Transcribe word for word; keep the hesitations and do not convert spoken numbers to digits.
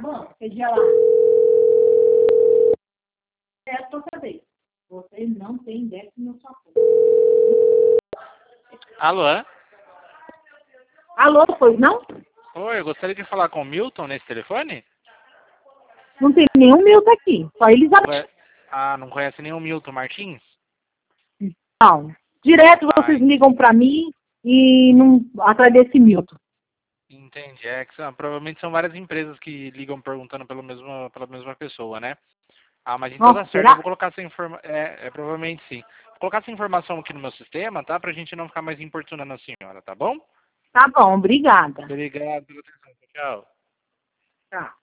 bom, pedia lá. É a sua vez. Você não tem décimo no sua conta. Alô? Alô, pois não? Oi, eu gostaria de falar com o Milton nesse telefone? Não tem nenhum Milton aqui, só Elizabeth. Ué, ah, não conhece nenhum Milton Martins? Não. Direto vocês Ai, ligam pra mim e não atrás desse Milton. entendi. É que são, provavelmente são várias empresas que ligam perguntando pela mesma, pela mesma pessoa, né? Ah, mas então Nossa, tá certo. Eu será? vou colocar essa informação. É, é, provavelmente sim. Vou colocar essa informação aqui no meu sistema, tá? Pra gente não ficar mais importunando a senhora, tá bom? Tá bom, obrigada. Obrigado pela atenção. Tchau. Tá.